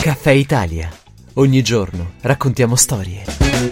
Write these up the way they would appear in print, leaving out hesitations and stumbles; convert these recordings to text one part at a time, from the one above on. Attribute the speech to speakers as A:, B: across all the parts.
A: Caffè Italia. Ogni giorno raccontiamo storie.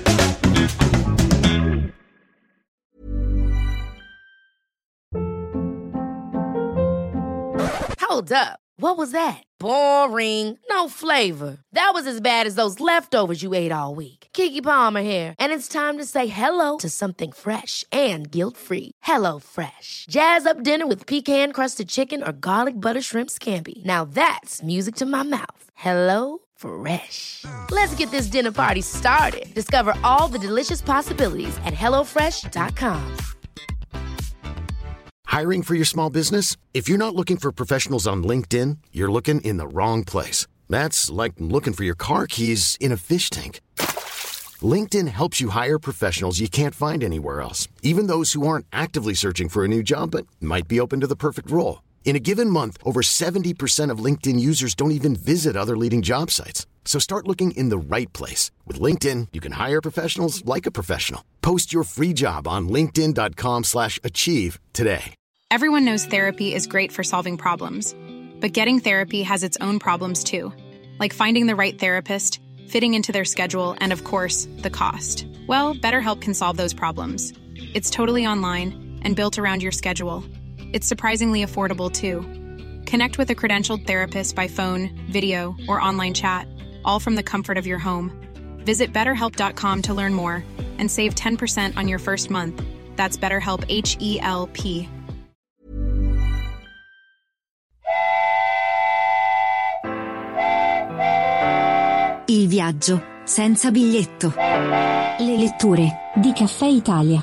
B: Hold up. What was that? Boring. No flavor. That was as bad as those leftovers you ate all week. Keke Palmer here, and it's time to say hello to something fresh and guilt-free. Hello Fresh. Jazz up dinner with pecan-crusted chicken or garlic butter shrimp scampi. Now that's music to my mouth. Hello Fresh. Let's get this dinner party started. Discover all the delicious possibilities at HelloFresh.com.
C: Hiring for your small business? If you're not looking for professionals on LinkedIn, you're looking in the wrong place. That's like looking for your car keys in a fish tank. LinkedIn helps you hire professionals you can't find anywhere else, even those who aren't actively searching for a new job but might be open to the perfect role. In a given month, over 70% of LinkedIn users don't even visit other leading job sites. So start looking in the right place. With LinkedIn, you can hire professionals like a professional. Post your free job on linkedin.com/achieve today.
D: Everyone knows therapy is great for solving problems, but getting therapy has its own problems too, like finding the right therapist, fitting into their schedule, and of course, the cost. Well, BetterHelp can solve those problems. It's totally online and built around your schedule. It's surprisingly affordable too. Connect with a credentialed therapist by phone, video, or online chat, all from the comfort of your home. Visit BetterHelp.com to learn more and save 10% on your first month. That's BetterHelp, H-E-L-P.
E: Il viaggio senza biglietto. Le letture di Caffè Italia.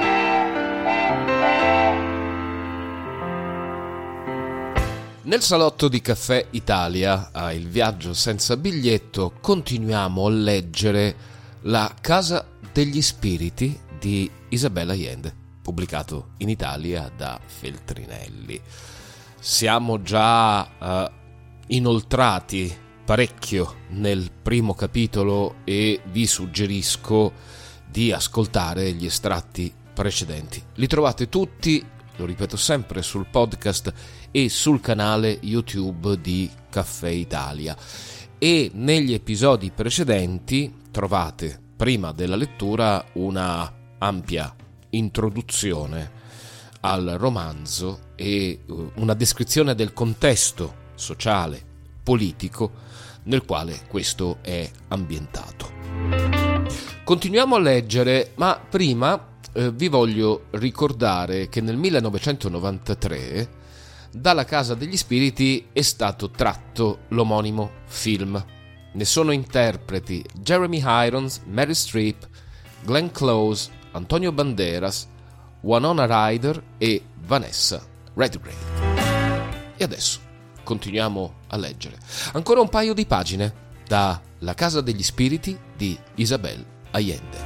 F: Nel salotto di Caffè Italia, a Il viaggio senza biglietto, continuiamo a leggere La casa degli spiriti di Isabel Allende, pubblicato in Italia da Feltrinelli. Siamo già inoltrati parecchio nel primo capitolo e vi suggerisco di ascoltare gli estratti precedenti. Li trovate tutti, lo ripeto sempre, sul podcast e sul canale YouTube di Caffè Italia. E negli episodi precedenti trovate, prima della lettura, una ampia introduzione al romanzo e una descrizione del contesto sociale, politico nel quale questo è ambientato. Continuiamo a leggere, ma prima vi voglio ricordare che nel 1993 dalla Casa degli Spiriti è stato tratto l'omonimo film. Ne sono interpreti Jeremy Irons, Meryl Streep, Glenn Close, Antonio Banderas, Winona Ryder e Vanessa Redgrave. E adesso continuiamo a leggere ancora un paio di pagine da La Casa degli Spiriti di Isabel Allende.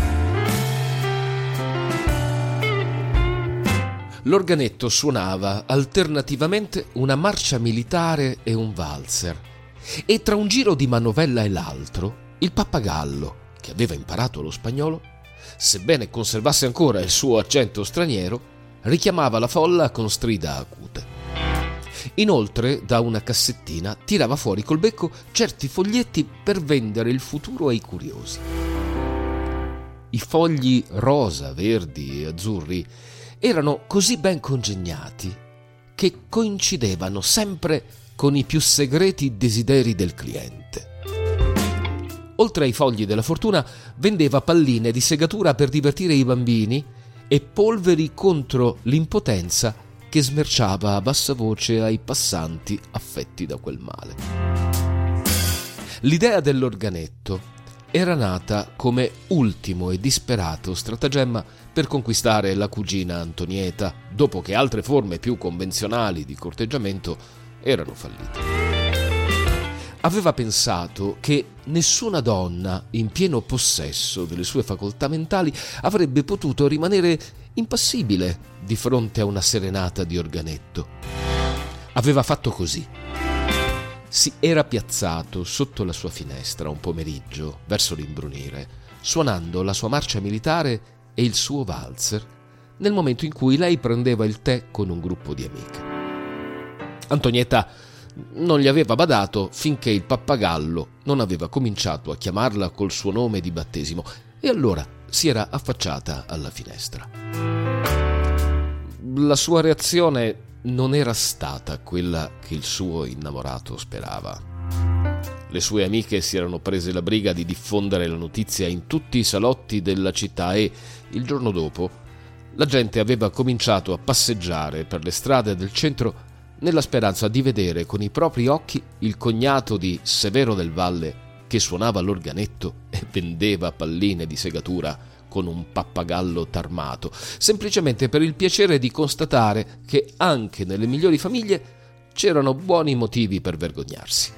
F: L'organetto suonava alternativamente una marcia militare e un valzer, e tra un giro di manovella e l'altro il pappagallo, che aveva imparato lo spagnolo, sebbene conservasse ancora il suo accento straniero, richiamava la folla con strida acute. Inoltre, da una cassettina tirava fuori col becco certi foglietti per vendere il futuro ai curiosi. I fogli rosa, verdi e azzurri erano così ben congegnati che coincidevano sempre con i più segreti desideri del cliente. Oltre ai fogli della fortuna, vendeva palline di segatura per divertire i bambini e polveri contro l'impotenza che smerciava a bassa voce ai passanti affetti da quel male. L'idea dell'organetto era nata come ultimo e disperato stratagemma per conquistare la cugina Antonieta, dopo che altre forme più convenzionali di corteggiamento erano fallite. Aveva pensato che nessuna donna in pieno possesso delle sue facoltà mentali avrebbe potuto rimanere impassibile di fronte a una serenata di organetto. Aveva fatto così. Si era piazzato sotto la sua finestra un pomeriggio, verso l'imbrunire, suonando la sua marcia militare e il suo valzer, nel momento in cui lei prendeva il tè con un gruppo di amiche. Antonietta non gli aveva badato finché il pappagallo non aveva cominciato a chiamarla col suo nome di battesimo, e allora si era affacciata alla finestra. La sua reazione non era stata quella che il suo innamorato sperava. Le sue amiche si erano prese la briga di diffondere la notizia in tutti i salotti della città e, il giorno dopo, la gente aveva cominciato a passeggiare per le strade del centro nella speranza di vedere con i propri occhi il cognato di Severo del Valle che suonava l'organetto e vendeva palline di segatura con un pappagallo tarmato, semplicemente per il piacere di constatare che anche nelle migliori famiglie c'erano buoni motivi per vergognarsi.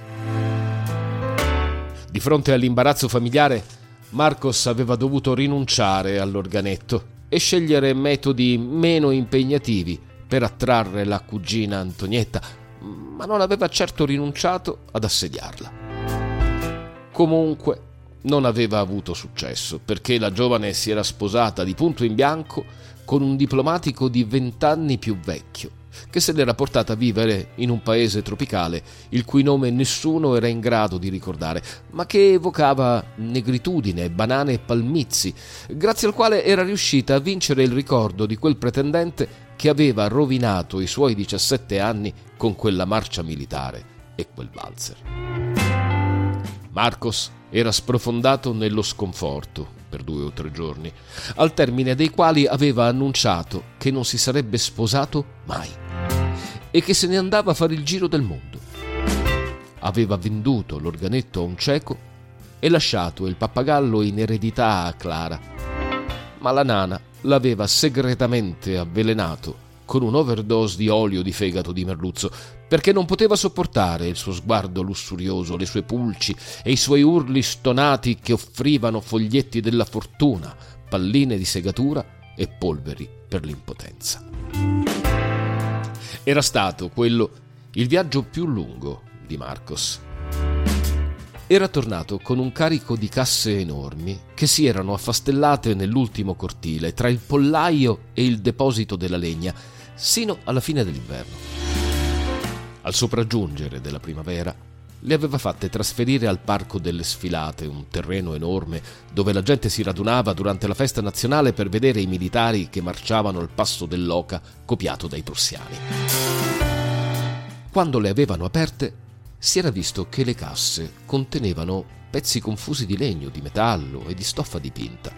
F: Di fronte all'imbarazzo familiare, Marcos aveva dovuto rinunciare all'organetto e scegliere metodi meno impegnativi per attrarre la cugina Antonietta, ma non aveva certo rinunciato ad assediarla. Comunque non aveva avuto successo, perché la giovane si era sposata di punto in bianco con un diplomatico di 20 anni più vecchio, che se l'era portata a vivere in un paese tropicale il cui nome nessuno era in grado di ricordare, ma che evocava negritudine, banane e palmizi, grazie al quale era riuscita a vincere il ricordo di quel pretendente che aveva rovinato i suoi 17 anni con quella marcia militare e quel valzer. Marcos era sprofondato nello sconforto per 2 o 3 giorni, al termine dei quali aveva annunciato che non si sarebbe sposato mai e che se ne andava a fare il giro del mondo. Aveva venduto l'organetto a un cieco e lasciato il pappagallo in eredità a Clara, ma la nana l'aveva segretamente avvelenato con un overdose di olio di fegato di merluzzo, perché non poteva sopportare il suo sguardo lussurioso, le sue pulci e i suoi urli stonati che offrivano foglietti della fortuna, palline di segatura e polveri per l'impotenza. Era stato quello il viaggio più lungo di Marcos. Era tornato con un carico di casse enormi che si erano affastellate nell'ultimo cortile tra il pollaio e il deposito della legna, sino alla fine dell'inverno. Al sopraggiungere della primavera le aveva fatte trasferire al Parco delle Sfilate, un terreno enorme dove la gente si radunava durante la festa nazionale per vedere i militari che marciavano al passo dell'oca copiato dai prussiani. Quando le avevano aperte, si era visto che le casse contenevano pezzi confusi di legno, di metallo e di stoffa dipinta.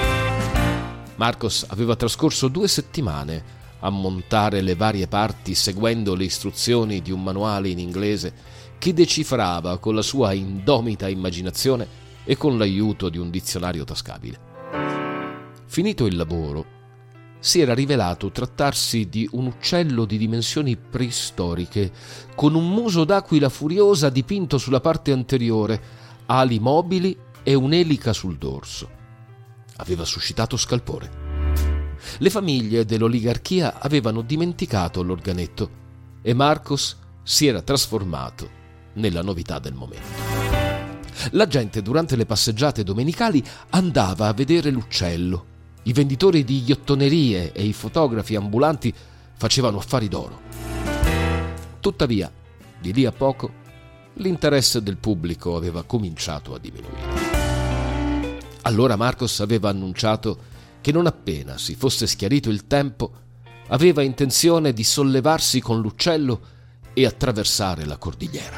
F: Marcos aveva trascorso 2 settimane a montare le varie parti seguendo le istruzioni di un manuale in inglese che decifrava con la sua indomita immaginazione e con l'aiuto di un dizionario tascabile. Finito il lavoro, si era rivelato trattarsi di un uccello di dimensioni preistoriche, con un muso d'aquila furiosa dipinto sulla parte anteriore, ali mobili e un'elica sul dorso. Aveva suscitato scalpore. Le famiglie dell'oligarchia avevano dimenticato l'organetto e Marcos si era trasformato nella novità del momento. La gente durante le passeggiate domenicali andava a vedere l'uccello. I venditori di ghiottonerie e i fotografi ambulanti facevano affari d'oro. Tuttavia, di lì a poco, l'interesse del pubblico aveva cominciato a diminuire. Allora Marcos aveva annunciato che non appena si fosse schiarito il tempo, aveva intenzione di sollevarsi con l'uccello e attraversare la cordigliera.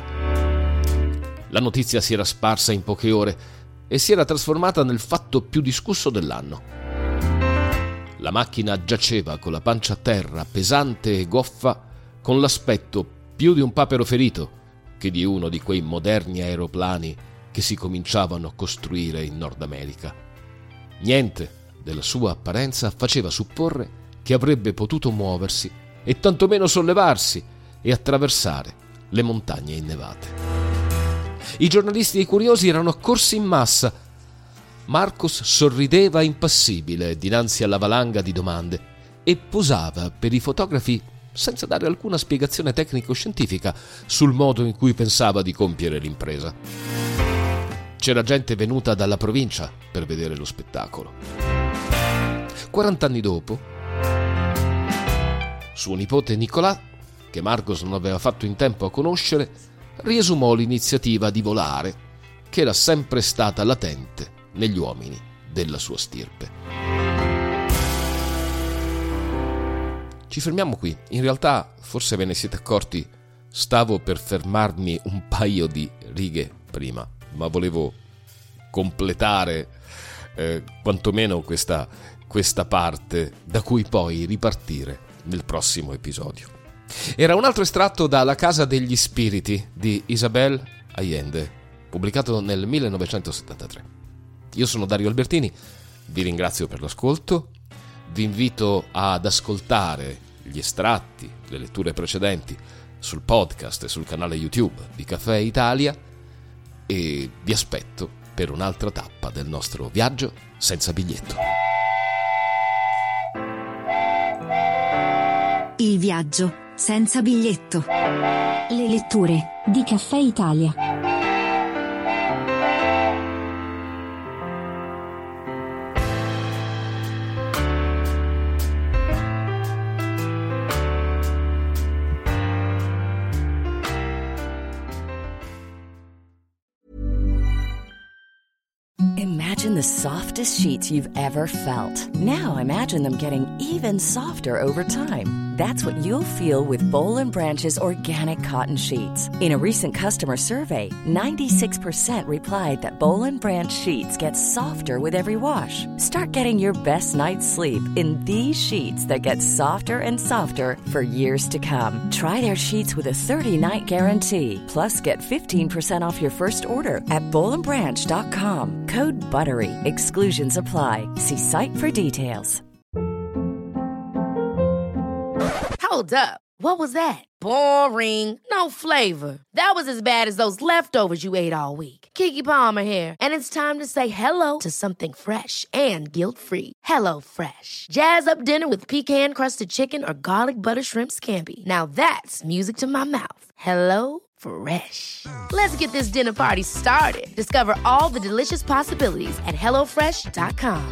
F: La notizia si era sparsa in poche ore e si era trasformata nel fatto più discusso dell'anno. La macchina giaceva con la pancia a terra, pesante e goffa, con l'aspetto più di un papero ferito che di uno di quei moderni aeroplani che si cominciavano a costruire in Nord America. Niente della sua apparenza faceva supporre che avrebbe potuto muoversi e tantomeno sollevarsi e attraversare le montagne innevate. I giornalisti e i curiosi erano accorsi in massa. Marcos sorrideva impassibile dinanzi alla valanga di domande e posava per i fotografi senza dare alcuna spiegazione tecnico-scientifica sul modo in cui pensava di compiere l'impresa. C'era gente venuta dalla provincia per vedere lo spettacolo. 40 anni dopo, suo nipote Nicolà, che Marcos non aveva fatto in tempo a conoscere, riesumò l'iniziativa di volare, che era sempre stata latente negli uomini della sua stirpe. Ci fermiamo qui. In realtà, forse ve ne siete accorti, stavo per fermarmi un paio di righe prima, ma volevo completare quantomeno questa parte, da cui poi ripartire nel prossimo episodio. Era un altro estratto da La casa degli spiriti di Isabel Allende, pubblicato nel 1973. Io sono Dario Albertini, vi ringrazio per l'ascolto, vi invito ad ascoltare gli estratti, le letture precedenti sul podcast e sul canale YouTube di Caffè Italia e vi aspetto per un'altra tappa del nostro viaggio senza biglietto.
E: Il viaggio senza biglietto. Le letture di Caffè Italia.
G: Imagine the softest sheets you've ever felt. Now imagine them getting even softer over time. That's what you'll feel with Boll & Branch's organic cotton sheets. In a recent customer survey, 96% replied that Boll & Branch sheets get softer with every wash. Start getting your best night's sleep in these sheets that get softer and softer for years to come. Try their sheets with a 30-night guarantee. Plus, get 15% off your first order at bollandbranch.com. Code BUTTERY. Exclusions apply. See site for details.
B: Hold up. What was that? Boring. No flavor. That was as bad as those leftovers you ate all week. Keke Palmer here, and it's time to say hello to something fresh and guilt-free. Hello Fresh. Jazz up dinner with pecan-crusted chicken or garlic butter shrimp scampi. Now that's music to my mouth. Hello Fresh. Let's get this dinner party started. Discover all the delicious possibilities at HelloFresh.com.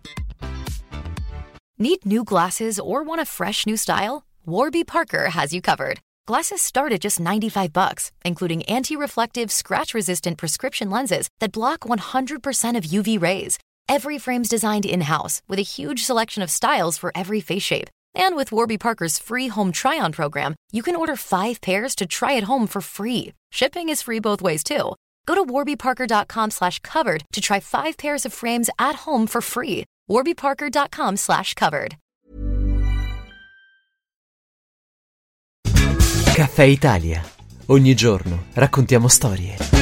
H: Need new glasses or want a fresh new style? Warby Parker has you covered. Glasses start at just $95, including anti-reflective, scratch-resistant prescription lenses that block 100% of UV rays. Every frame's designed in-house with a huge selection of styles for every face shape. And with Warby Parker's free home try-on program, you can order 5 pairs to try at home for free. Shipping is free both ways, too. Go to warbyparker.com/covered to try 5 pairs of frames at home for free. warbyparker.com/covered.
A: Caffè Italia. Ogni giorno raccontiamo storie.